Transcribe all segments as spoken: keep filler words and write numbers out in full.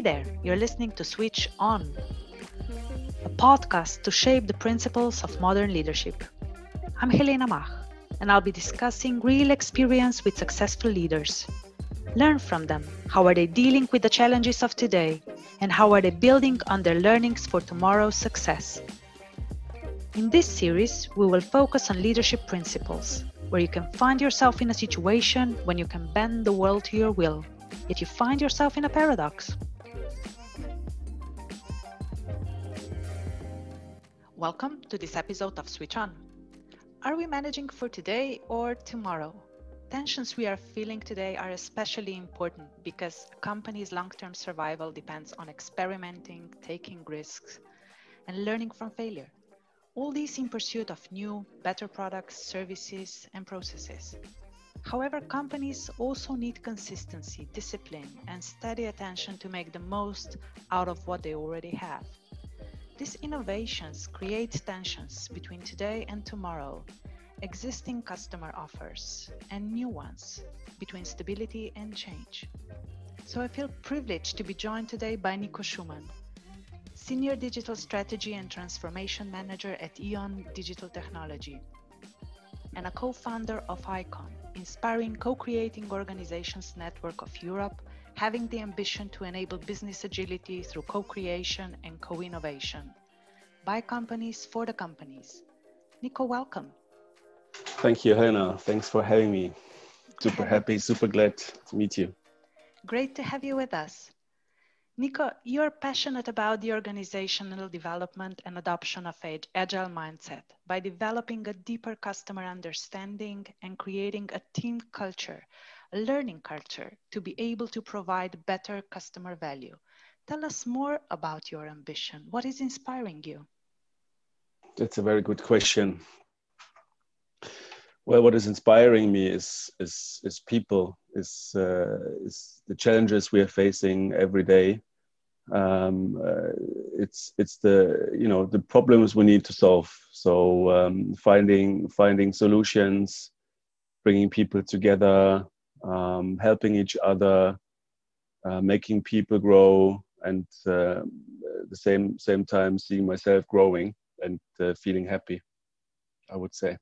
there, you're listening to Switch On, a podcast to shape the principles of modern leadership. I'm Helena Mach, and I'll be discussing real experience with successful leaders. Learn from them. How are they dealing with the challenges of today? And how are they building on their learnings for tomorrow's success? In this series, we will focus on leadership principles, where you can find yourself in a situation when you can bend the world to your will, yet you find yourself in a paradox. Welcome to this episode of Switch On. Are we managing for today or tomorrow? Tensions we are feeling today are especially important because a company's long-term survival depends on experimenting, taking risks, and learning from failure. All these in pursuit of new, better products, services, and processes. However, companies also need consistency, discipline, and steady attention to make the most out of what they already have. These innovations create tensions between today and tomorrow, existing customer offers, and new ones, between stability and change. So I feel privileged to be joined today by Nico Schumann, Senior Digital Strategy and Transformation Manager at E.ON Digital Technology, and a co-founder of ICON, inspiring co-creating organizations network of Europe, having the ambition to enable business agility through co-creation and co-innovation. By companies, for the companies. Nico, welcome. Thank you, Helena. Thanks for having me. Super happy, super glad to meet you. Great to have you with us. Nico, you're passionate about the organizational development and adoption of an agile mindset by developing a deeper customer understanding and creating a team culture, a learning culture to be able to provide better customer value. Tell us more about your ambition. What is inspiring you? That's a very good question. Well, what is inspiring me is is is people, is uh, is the challenges we are facing every day. Um, uh, it's it's the you know the problems we need to solve. So um, finding finding solutions, bringing people together, um, helping each other, uh, making people grow, and uh, at the same same time seeing myself growing and uh, feeling happy, I would say.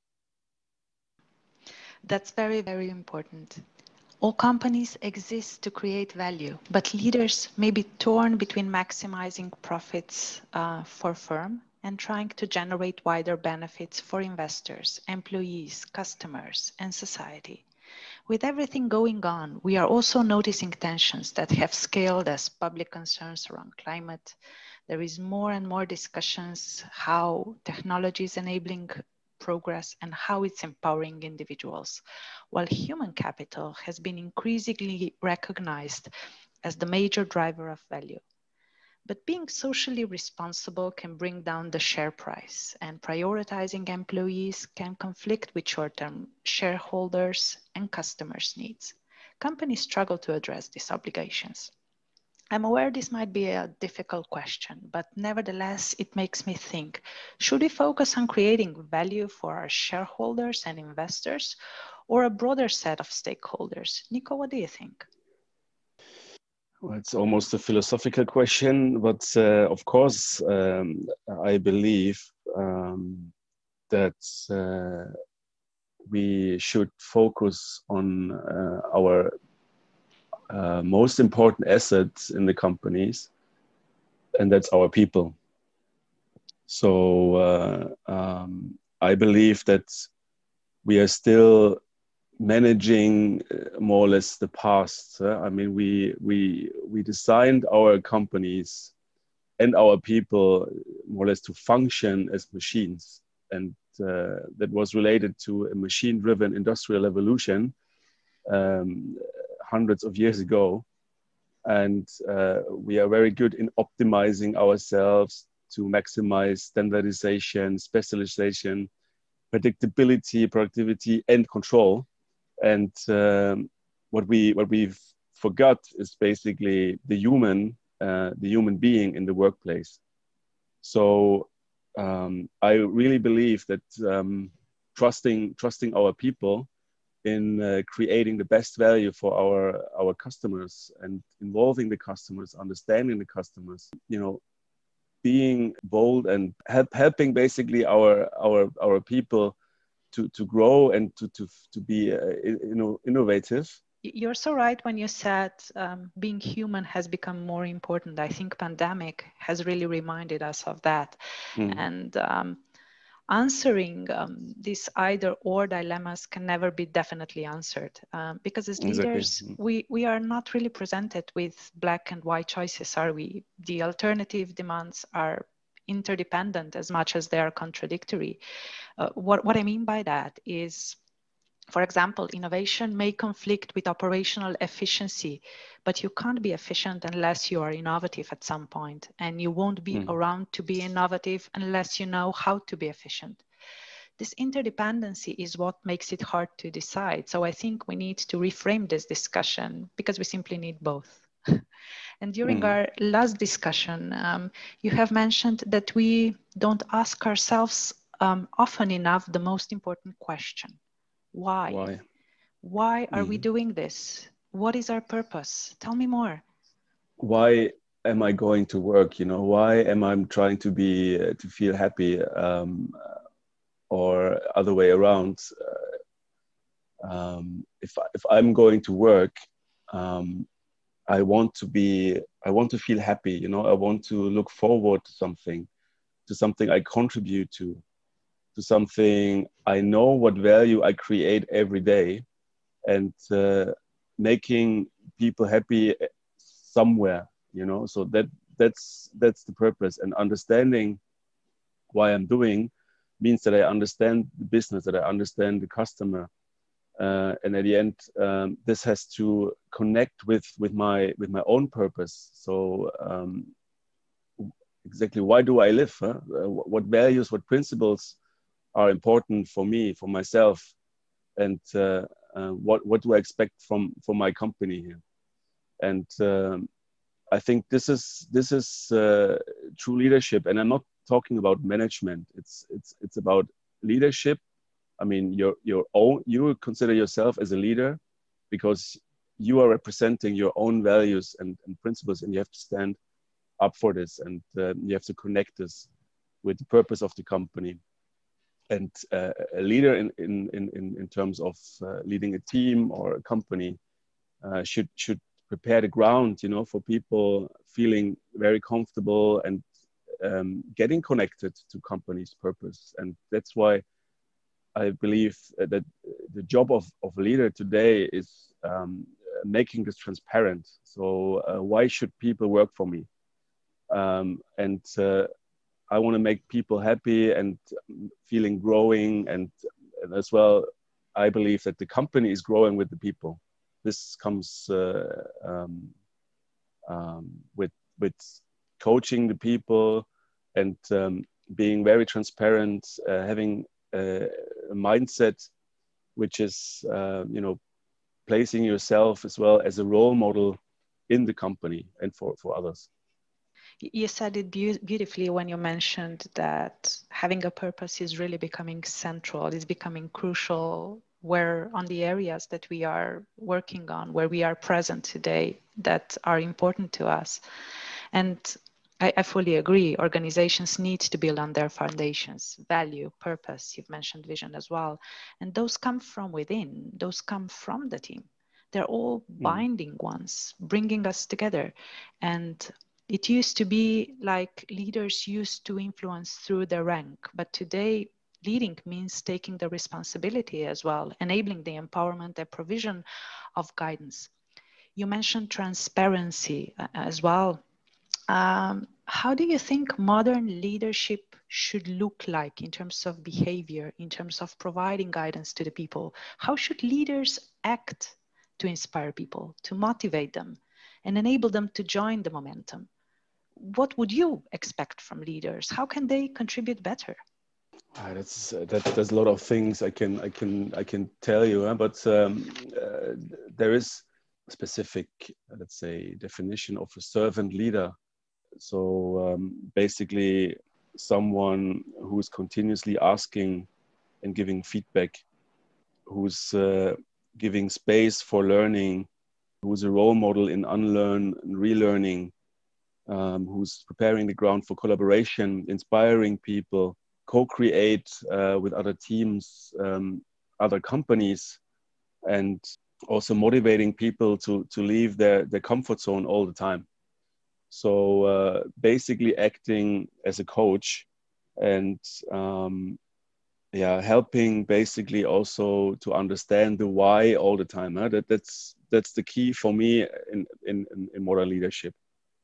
That's very, very important. All companies exist to create value, but leaders may be torn between maximizing profits uh, for firm and trying to generate wider benefits for investors, employees, customers, and society. With everything going on, we are also noticing tensions that have scaled as public concerns around climate. There is more and more discussions how technology is enabling progress and how it's empowering individuals, while human capital has been increasingly recognized as the major driver of value. But being socially responsible can bring down the share price, and prioritizing employees can conflict with short-term shareholders and customers' needs. Companies struggle to address these obligations. I'm aware this might be a difficult question, but nevertheless, it makes me think, should we focus on creating value for our shareholders and investors or a broader set of stakeholders? Nico, what do you think? Well, it's almost a philosophical question, but uh, of course, um, I believe um, that uh, we should focus on uh, our uh, most important assets in the companies, and that's our people. So uh, um, I believe that we are still managing more or less the past. Uh, I mean, we we we designed our companies and our people more or less to function as machines, and uh, that was related to a machine-driven industrial evolution um, hundreds of years ago. And uh, we are very good in optimizing ourselves to maximize standardization, specialization, predictability, productivity, and control. And um, what we what we forgot is basically the human, uh, the human being in the workplace. So um, I really believe that um, trusting trusting our people in uh, creating the best value for our our customers and involving the customers, understanding the customers, you know, being bold and help, helping basically our our our people to to grow and to to to be uh, you know innovative. You're so right when you said um, being human has become more important. I think pandemic has really reminded us of that. Mm. And um, answering um, these either or dilemmas can never be definitely answered um, because as leaders, Exactly. we, we are not really presented with black and white choices, are we? The alternative demands are interdependent as much as they are contradictory. Uh, what, what I mean by that is, for example, innovation may conflict with operational efficiency, but you can't be efficient unless you are innovative at some point, and you won't be Mm. around to be innovative unless you know how to be efficient. This interdependency is what makes it hard to decide. So I think we need to reframe this discussion because we simply need both. And during Mm. our last discussion, um, you have mentioned that we don't ask ourselves um, often enough the most important question. Why? Why? Why are Mm. we doing this? What is our purpose? Tell me more. Why am I going to work? You know, why am I trying to be uh, to feel happy, um, or other way around? Uh, um, if I, if I'm going to work, um, I want to be. I want to feel happy. You know, I want to look forward to something, to something I contribute to, to something I know what value I create every day, and uh, making people happy somewhere, you know. So that that's that's the purpose, and understanding why I'm doing means that I understand the business, that I understand the customer, uh, and at the end, um, this has to connect with with my with my own purpose. So um, exactly, why do I live? Huh? Uh, what values, what principles are important for me, for myself, and uh, uh, what what do I expect from from my company here? And um, I think this is this is uh, true leadership, and I'm not talking about management. It's it's it's about leadership. I mean, your your own. You consider yourself as a leader because you are representing your own values and, and principles, and you have to stand up for this, and uh, you have to connect this with the purpose of the company. And uh, a leader in in in in terms of uh, leading a team or a company uh, should should prepare the ground, you know, for people feeling very comfortable and um, getting connected to company's purpose. And that's why I believe that the job of, of a leader today is um, making this transparent. So uh, why should people work for me? Um, and uh, I want to make people happy and feeling growing. And, and as well, I believe that the company is growing with the people. This comes uh, um, um, with with coaching the people and um, being very transparent, uh, having a, a mindset which is uh, you know placing yourself as well as a role model in the company and for, for others. You said it be- beautifully when you mentioned that having a purpose is really becoming central, is becoming crucial where on the areas that we are working on, where we are present today that are important to us. And I, I fully agree. Organizations need to build on their foundations, value, purpose. You've mentioned vision as well. And those come from within, those come from the team. They're all binding mm. ones, bringing us together. And it used to be like leaders used to influence through their rank, but today leading means taking the responsibility as well, enabling the empowerment and provision of guidance. You mentioned transparency as well. Um, how do you think modern leadership should look like in terms of behavior, in terms of providing guidance to the people? How should leaders act to inspire people, to motivate them, and enable them to join the momentum? What would you expect from leaders? How can they contribute better? Uh, that's uh, that, there's a lot of things I can I can I can tell you, huh? but um, uh, there is a specific, let's say, definition of a servant leader. So um, basically, someone who's continuously asking and giving feedback, who's uh, giving space for learning, who's a role model in unlearn and relearning, um, who's preparing the ground for collaboration, inspiring people, co-create uh, with other teams, um, other companies, and also motivating people to, to leave their, their comfort zone all the time. So uh, basically acting as a coach and um, yeah, helping basically also to understand the why all the time. Huh? That, that's, that's the key for me in, in, in modern leadership.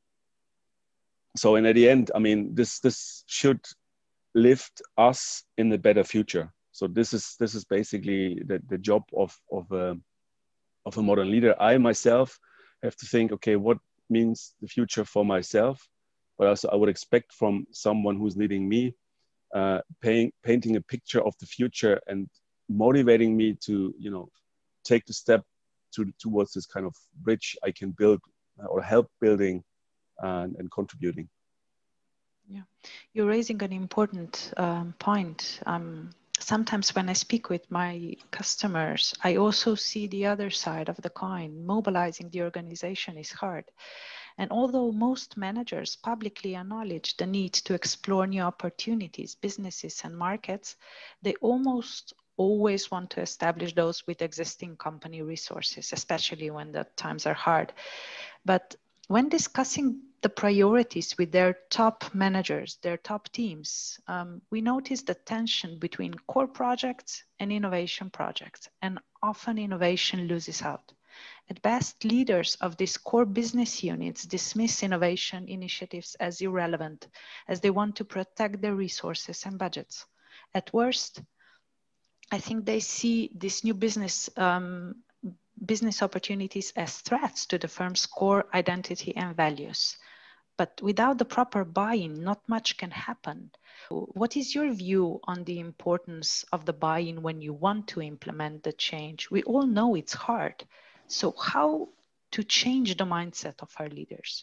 So, and at the end, I mean, this, this should lift us in a better future. So this is, this is basically the, the job of, of, a, of a modern leader. I myself have to think, okay, what means the future for myself? But also I would expect from someone who's leading me, uh, paying, painting a picture of the future and motivating me to, you know, take the step to, towards this kind of bridge I can build or help building and, and contributing. Yeah, you're raising an important um, point. Um, sometimes when I speak with my customers, I also see the other side of the coin. Mobilizing the organization is hard. And although most managers publicly acknowledge the need to explore new opportunities, businesses, and markets, they almost always want to establish those with existing company resources, especially when the times are hard. But when discussing the priorities with their top managers, their top teams, um, we notice the tension between core projects and innovation projects, and often innovation loses out. At best, leaders of these core business units dismiss innovation initiatives as irrelevant, as they want to protect their resources and budgets. At worst, I think they see this new business um, business opportunities as threats to the firm's core identity and values. But without the proper buy-in, not much can happen. What is your view on the importance of the buy-in when you want to implement the change? We all know it's hard. So how to change the mindset of our leaders?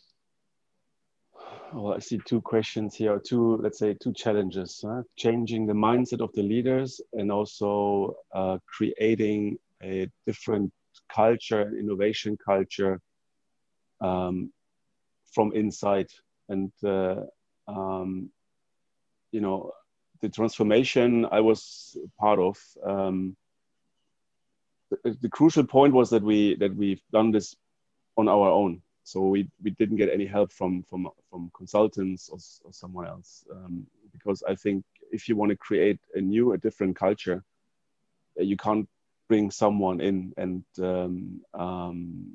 Well, I see two questions here, two, let's say, two challenges. Huh? Changing the mindset of the leaders and also uh, creating a different culture, innovation culture um, from inside. And, uh, um, you know, the transformation I was part of, um, the, the crucial point was that we that we've done this on our own. So we, we didn't get any help from from from consultants or, or someone else, um, because I think if you want to create a new, a different culture, you can't bring someone in and um, um,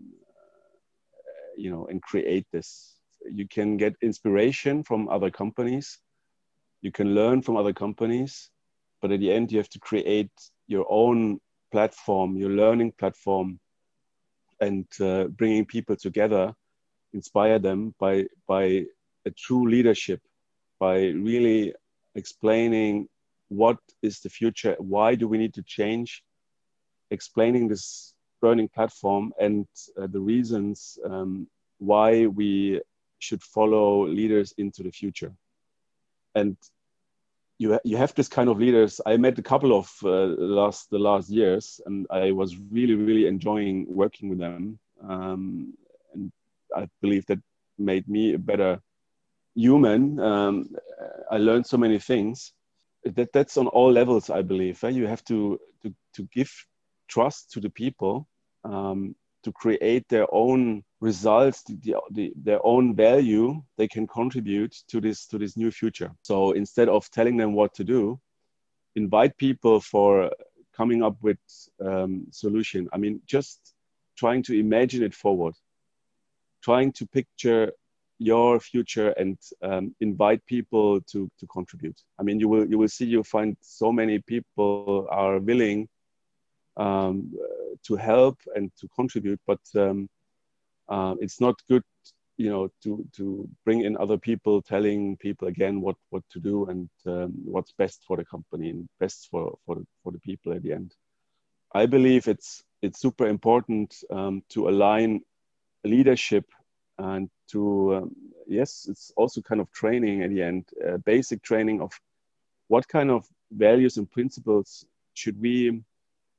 you know and create this. You can get inspiration from other companies, you can learn from other companies, but at the end you have to create your own platform, your learning platform, and uh, bringing people together, inspire them by by a true leadership, by really explaining what is the future, why do we need to change, explaining this burning platform and uh, the reasons um, why we should follow leaders into the future. And you, ha- you have this kind of leaders. I met a couple of uh, last the last years, and I was really, really enjoying working with them. Um, and I believe that made me a better human. Um, I learned so many things. That that's on all levels, I believe. Right? You have to, to to give trust to the people, um, to create their own results, the, the, their own value. They can contribute to this to this new future. So instead of telling them what to do, invite people for coming up with um, solution. I mean, just trying to imagine it forward, trying to picture your future and um, invite people to to contribute. I mean, you will you will see you find so many people are willing um, to help and to contribute, but um, uh, it's not good, you know, to to bring in other people, telling people again what what to do and um, what's best for the company and best for for the, for the people at the end. I believe it's it's super important um, to align leadership and to um, yes, it's also kind of training at the end, uh, basic training of what kind of values and principles should we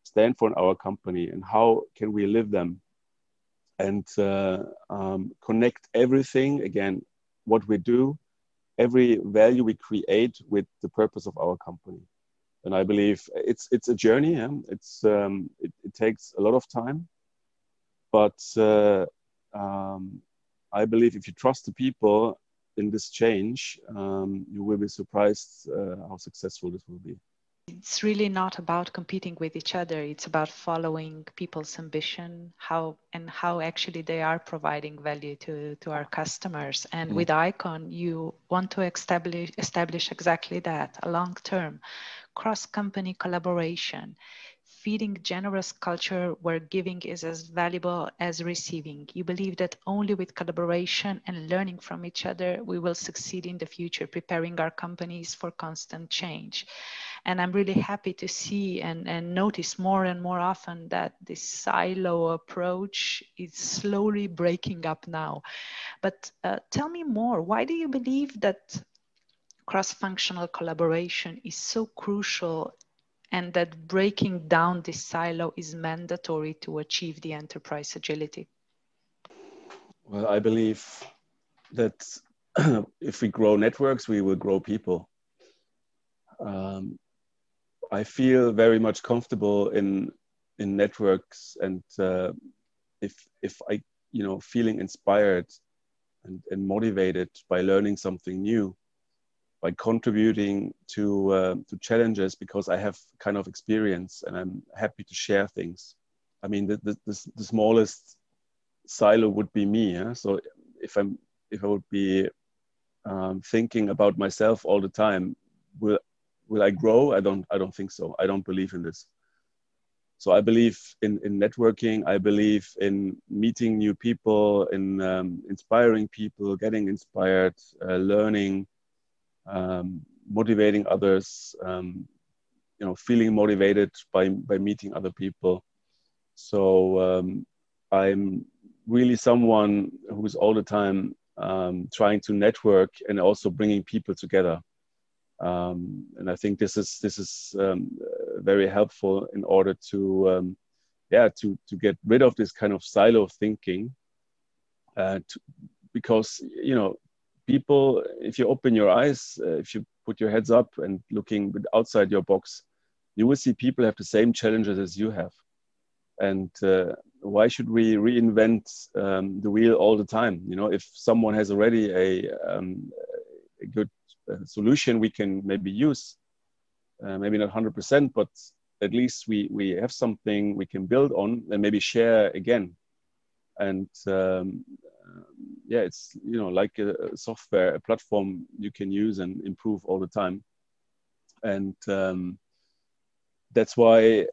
stand for in our company, and how can we live them, and uh, um, connect everything, again, what we do, every value we create with the purpose of our company. And I believe it's it's a journey. Yeah? It's um, it, it takes a lot of time, but uh, um, I believe if you trust the people in this change, um, you will be surprised uh, how successful this will be. It's really not about competing with each other. It's about following people's ambition, how and how actually they are providing value to, to our customers. And mm. with Icon, you want to establish establish exactly that, a long-term cross-company collaboration, feeding generous culture where giving is as valuable as receiving. You believe that only with collaboration and learning from each other, we will succeed in the future, preparing our companies for constant change. And I'm really happy to see and, and notice more and more often that this silo approach is slowly breaking up now. But uh, tell me more, why do you believe that cross-functional collaboration is so crucial and that breaking down this silo is mandatory to achieve the enterprise agility? Well, I believe that if we grow networks, we will grow people. Um, I feel very much comfortable in in networks, and uh, if if I you know feeling inspired and, and motivated by learning something new, by contributing to uh, to challenges, because I have kind of experience and I'm happy to share things. I mean, the the, the, the smallest silo would be me. Yeah? So if I'm if I would be um, thinking about myself all the time, will will I grow? I don't I don't think so. I don't believe in this. So I believe in, in networking. I believe in meeting new people, in um, inspiring people, getting inspired, uh, learning, um, motivating others, um, you know, feeling motivated by, by meeting other people. So um, I'm really someone who's all the time um, trying to network and also bringing people together. Um, and I think this is this is um, very helpful in order to um, yeah to to get rid of this kind of silo thinking, uh, to, because you know people, if you open your eyes, uh, if you put your heads up and looking outside your box, you will see people have the same challenges as you have. And uh, why should we reinvent um, the wheel all the time? You know, if someone has already a, um, a good uh, solution we can maybe use, uh, maybe not one hundred percent, but at least we, we have something we can build on and maybe share again. And um, yeah, it's, you know, like a, a software, a platform you can use and improve all the time. And um, that's why,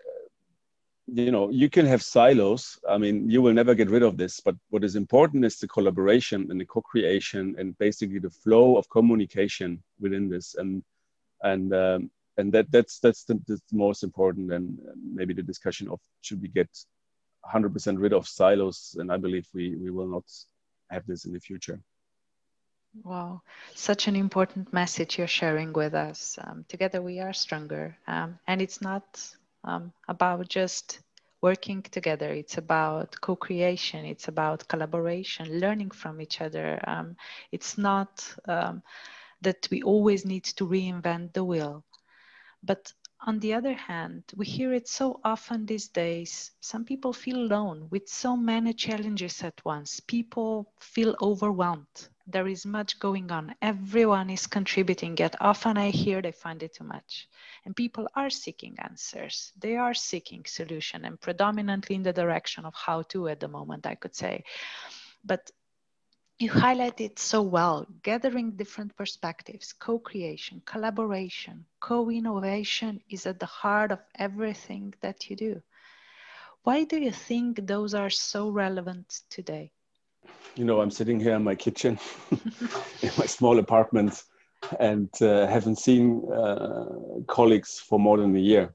you know, you can have silos. I mean, you will never get rid of this, but what is important is the collaboration and the co-creation and basically the flow of communication within this. And and um, and that that's that's the, the most important. And maybe the discussion of should we get one hundred percent rid of silos, and I believe we we will not have this in the future. Wow, such an important message you're sharing with us. Um, together we are stronger, um, and it's not um, about just working together. It's about co-creation. It's about collaboration, learning from each other. Um, it's not um, that we always need to reinvent the wheel. But on the other hand, we hear it so often these days. Some people feel alone with so many challenges at once. People feel overwhelmed. There is much going on. Everyone is contributing, yet often I hear they find it too much. And people are seeking answers. They are seeking solution, and predominantly in the direction of how to at the moment, I could say. But you highlight it so well, gathering different perspectives, co-creation, collaboration, co-innovation is at the heart of everything that you do. Why do you think those are so relevant today? You know, I'm sitting here in my kitchen, in my small apartment, and uh, haven't seen uh, colleagues for more than a year.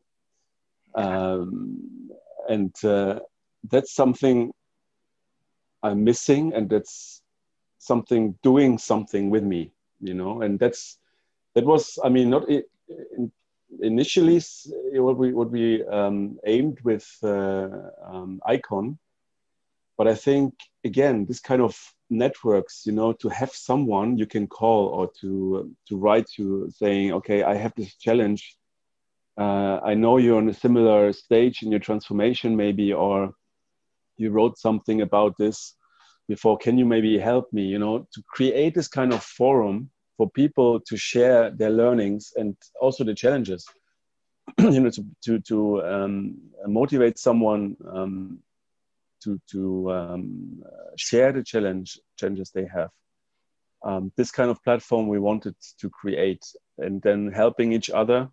Um, and uh, that's something I'm missing, and that's something doing something with me, you know. And that's that was, I mean, not in, initially what we what we um, aimed with uh, um, Icon, but I think again this kind of networks, you know, to have someone you can call or to to write to saying, okay, I have this challenge. Uh, I know you're on a similar stage in your transformation, maybe, or you wrote something about this before. Can you maybe help me? You know, to create this kind of forum for people to share their learnings and also the challenges. You know, to to to um, motivate someone um, to to um, share the challenge challenges they have. Um, this kind of platform we wanted to create, and then helping each other,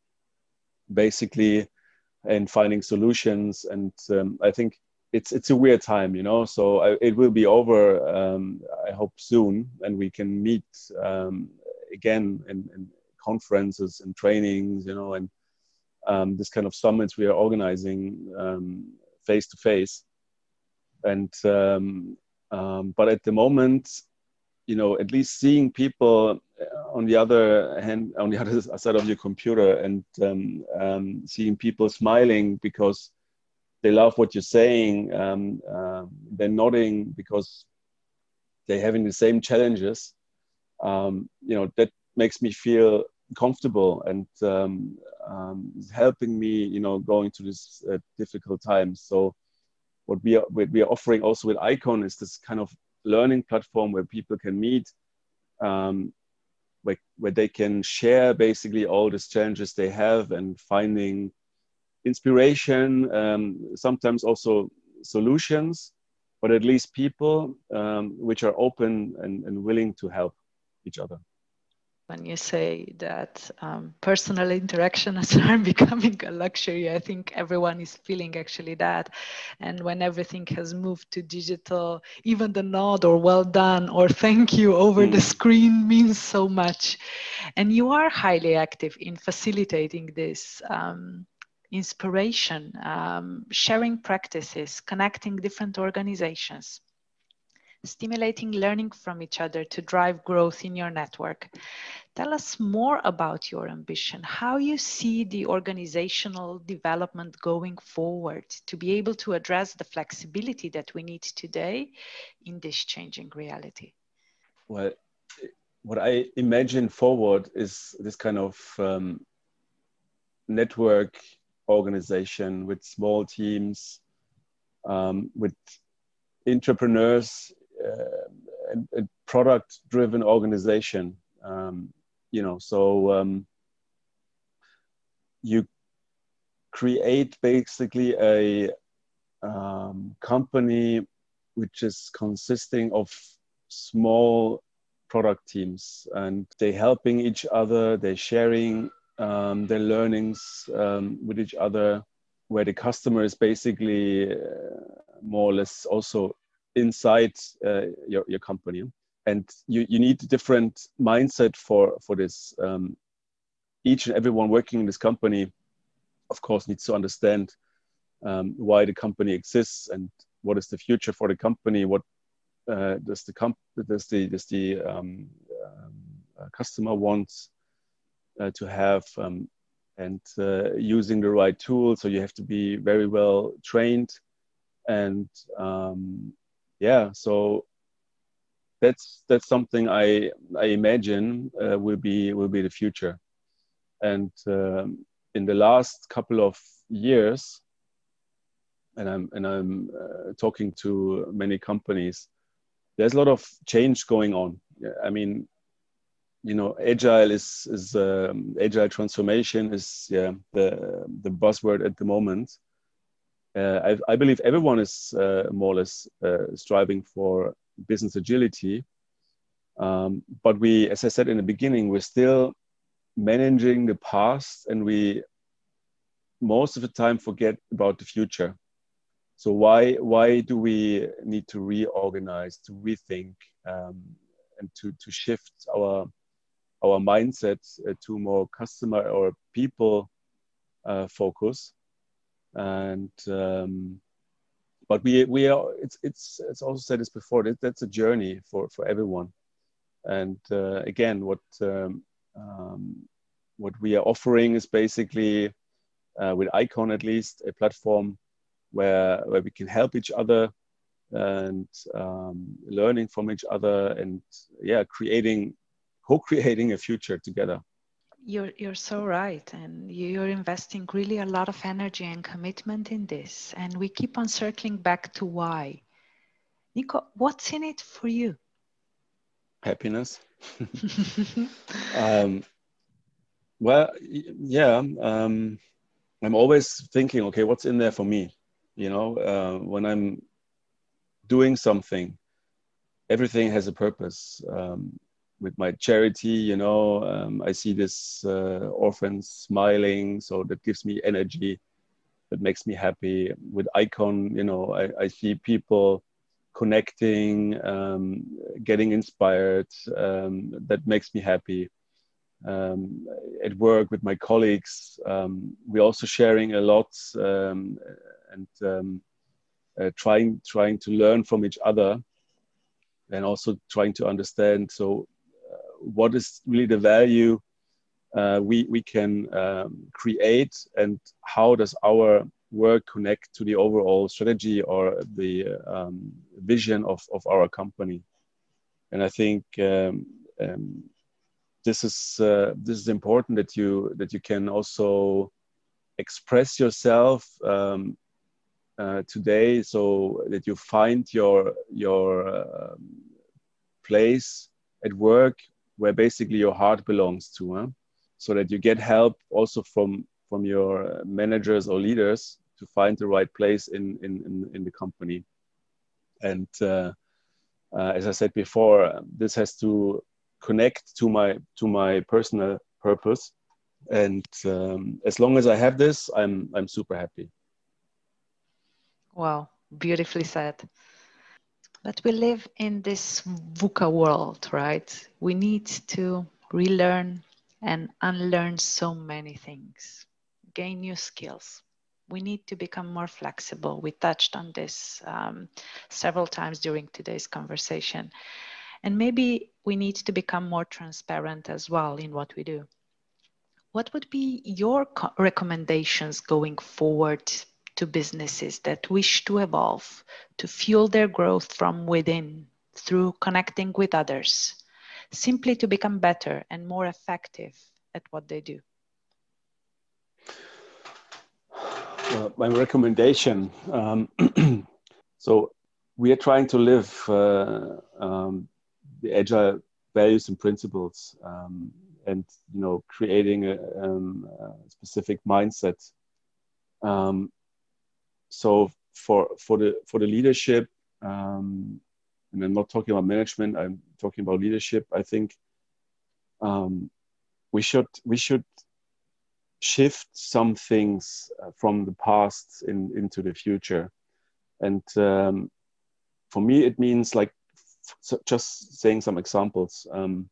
basically, and finding solutions. And um, I think it's it's a weird time, you know. So I, it will be over. Um, I hope soon, and we can meet um, again in, in conferences and trainings, you know, and um, this kind of summits we are organizing face to face. And um, um, but at the moment, you know, at least seeing people on the other hand, on the other side of your computer, and um, um, seeing people smiling because they love what you're saying, um, uh, they're nodding because they're having the same challenges. Um, you know, that makes me feel comfortable and um, um, is helping me, you know, going through this uh, difficult times. So what we are, what we are offering also with Icon is this kind of learning platform where people can meet, um, where, where they can share basically all these challenges they have and finding inspiration, um, sometimes also solutions, but at least people um, which are open and, and willing to help each other. When you say that um, personal interactions are becoming a luxury, I think everyone is feeling actually that. And when everything has moved to digital, even the nod or well done or thank you over mm. the screen means so much. And you are highly active in facilitating this um, inspiration, um, sharing practices, connecting different organizations, stimulating learning from each other to drive growth in your network. Tell us more about your ambition, how you see the organizational development going forward to be able to address the flexibility that we need today in this changing reality. Well, what I imagine forward is this kind of um, network organization with small teams, um, with entrepreneurs, uh, and, and product-driven organization. Um, you know, so um, you create basically a um, company which is consisting of small product teams, and they're helping each other, they're sharing um, their learnings um, with each other, where the customer is basically uh, more or less also inside uh, your, your company. And you, you need a different mindset for, for this. Um, each and everyone working in this company, of course, needs to understand um, why the company exists and what is the future for the company. What uh, does the comp does the does the um, um, customer wants uh, to have, um, and uh, using the right tool. So you have to be very well trained, and um, yeah, so that's that's something I I imagine uh, will be will be the future. And um, in the last couple of years, and I'm and I'm uh, talking to many companies, there's a lot of change going on. I mean, you know, agile is is um, agile transformation is yeah the the buzzword at the moment. Uh, I, I believe everyone is uh, more or less uh, striving for business agility, um, but we, as I said in the beginning, we're still managing the past, and we most of the time forget about the future. So why why do we need to reorganize, to rethink, um, and to to shift our our mindset uh, to more customer or people uh, focus? And um, but we we are it's it's it's also said this before, that that's a journey for for everyone. And uh, again, what um, um, what we are offering is basically, uh, with Icon at least, a platform where where we can help each other and um, learning from each other, and yeah, creating, co-creating a future together. You're you're so right, and you're investing really a lot of energy and commitment in this, and we keep on circling back to why. Nico, what's in it for you? Happiness. um, well, yeah, um, I'm always thinking, okay, what's in there for me? You know, uh, when I'm doing something, everything has a purpose. Um, with my charity, you know, um, I see this uh, orphans smiling, so that gives me energy, that makes me happy. With Icon, you know, I, I see people connecting, um, getting inspired, um, that makes me happy. Um, at work with my colleagues, um, we're also sharing a lot, um, and um, uh, trying trying to learn from each other, and also trying to understand, so uh, what is really the value uh, we we can um, create, and how does our work connect to the overall strategy or the um, vision of, of our company. And I think um, um, this is uh, this is important, that you that you can also express yourself um, uh, today, so that you find your your uh, place at work where basically your heart belongs to, huh? So that you get help also from from your managers or leaders to find the right place in in in, in the company. And uh, uh, as I said before, this has to connect to my to my personal purpose. And um, as long as I have this, I'm I'm super happy. Wow, beautifully said. But we live in this VUCA world, right? We need to relearn and unlearn so many things, gain new skills. We need to become more flexible. We touched on this um, several times during today's conversation. And maybe we need to become more transparent as well in what we do. What would be your co- recommendations going forward to businesses that wish to evolve, to fuel their growth from within through connecting with others, simply to become better and more effective at what they do? Uh, my recommendation. Um, so we are trying to live uh, um, the agile values and principles, um, and you know, creating a, um, a specific mindset. Um, so for for the for the leadership, um, and I'm not talking about management, I'm talking about leadership. I think um, we should we should shift some things uh, from the past in, into the future. And um, for me, it means like f- just saying some examples. Um,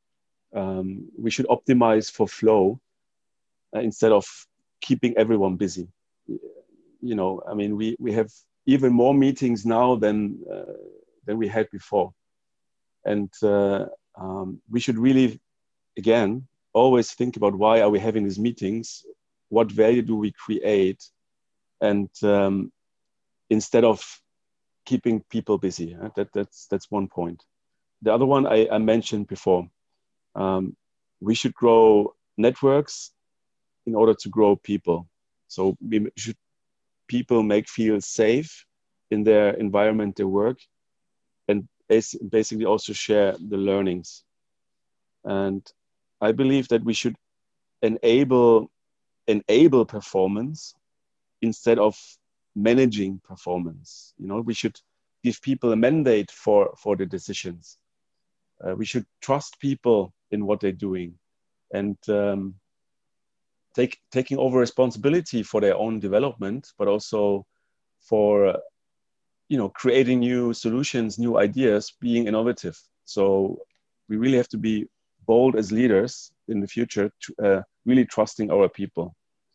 um, we should optimize for flow uh, instead of keeping everyone busy. You know, I mean, we, we have even more meetings now than uh, than we had before, and uh, um, we should really, again, always think about why are we having these meetings, what value do we create, and um, instead of keeping people busy. Uh, that that's that's one point. The other one I, I mentioned before. Um, we should grow networks in order to grow people. So we should people make feel safe in their environment they work, and basically also share the learnings. And I believe that we should enable enable performance instead of managing performance. You know, we should give people a mandate for for the decisions. Uh, we should trust people in what they're doing, and um, take taking over responsibility for their own development, but also for uh, you know, creating new solutions, new ideas, being innovative. So we really have to be bold as leaders in the future, to, uh, really trusting our people.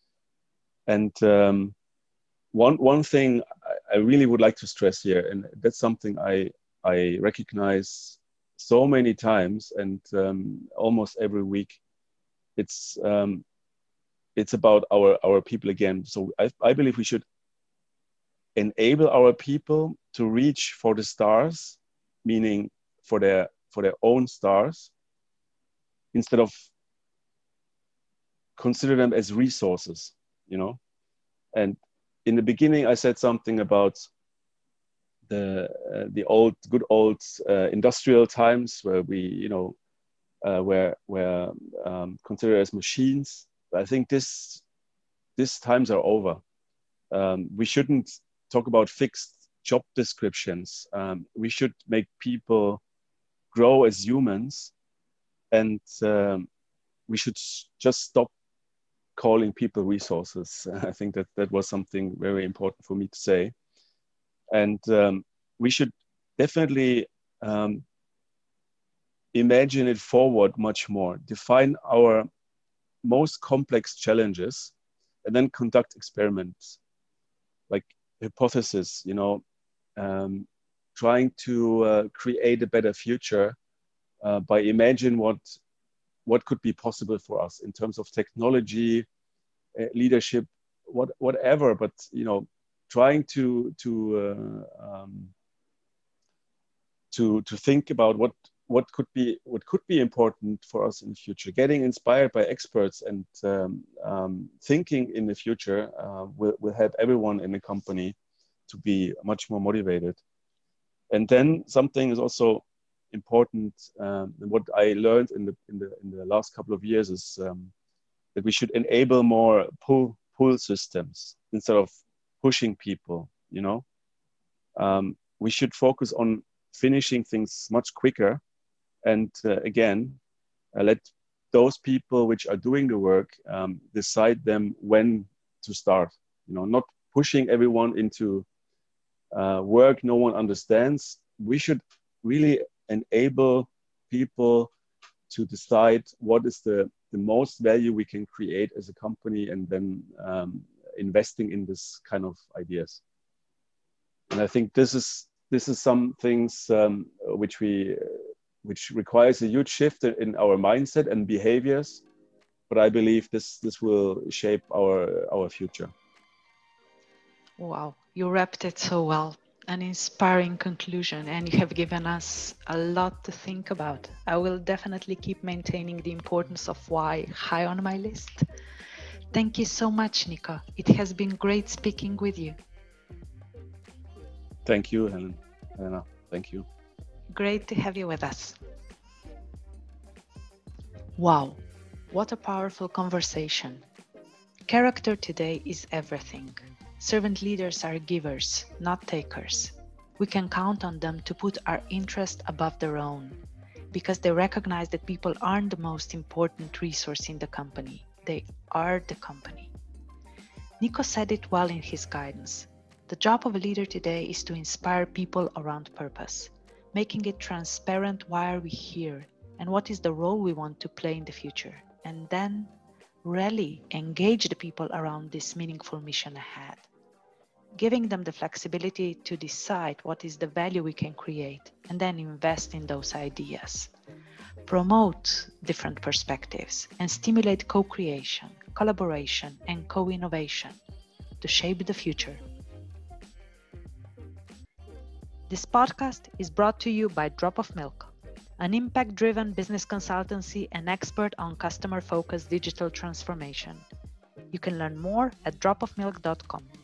And um, one one thing I really would like to stress here, and that's something I I recognize so many times and um, almost every week, it's um, it's about our our people again. So I, I believe we should enable our people to reach for the stars, meaning for their for their own stars, instead of consider them as resources, you know. And in the beginning, I said something about the uh, the old good old uh, industrial times where we, you know, uh, where where um, considered as machines. I think this these times are over. Um, we shouldn't talk about fixed job descriptions. Um, we should make people grow as humans, and um, we should just stop calling people resources. I think that that was something very important for me to say. And um, we should definitely um, imagine it forward much more, define our most complex challenges, and then conduct experiments, like hypothesis, you know, um, trying to uh, create a better future uh, by imagine what what could be possible for us in terms of technology, uh, leadership, what, whatever. But you know, trying to to uh, um, to to think about what what could be what could be important for us in the future. Getting inspired by experts and um, um, thinking in the future uh, will will help everyone in the company to be much more motivated. And then something is also important. Um, what I learned in the in the in the last couple of years is um, that we should enable more pull pull systems instead of pushing people. You know, um, we should focus on finishing things much quicker, and uh, again, uh, let those people which are doing the work um, decide them when to start. You know, not pushing everyone into uh, work no one understands. We should really enable people to decide what is the, the most value we can create as a company, and then um, investing in this kind of ideas. And I think this is this is some things um, which we which requires a huge shift in our mindset and behaviors. But I believe this this will shape our our future. Wow, you wrapped it so well. An inspiring conclusion, and you have given us a lot to think about. I will definitely keep maintaining the importance of why high on my list. Thank you so much, Nico. It has been great speaking with you. Thank you, Helen. Helena. Thank you. Great to have you with us. Wow, what a powerful conversation. Character today is everything. Servant leaders are givers, not takers. We can count on them to put our interest above their own, because they recognize that people aren't the most important resource in the company. They are the company. Nico said it well in his guidance. The job of a leader today is to inspire people around purpose, making it transparent why are we here and what is the role we want to play in the future, and then really engage the people around this meaningful mission ahead, giving them the flexibility to decide what is the value we can create and then invest in those ideas. Promote different perspectives and stimulate co-creation, collaboration, and co-innovation to shape the future. This podcast is brought to you by Drop of Milk, an impact-driven business consultancy and expert on customer-focused digital transformation. You can learn more at drop of milk dot com.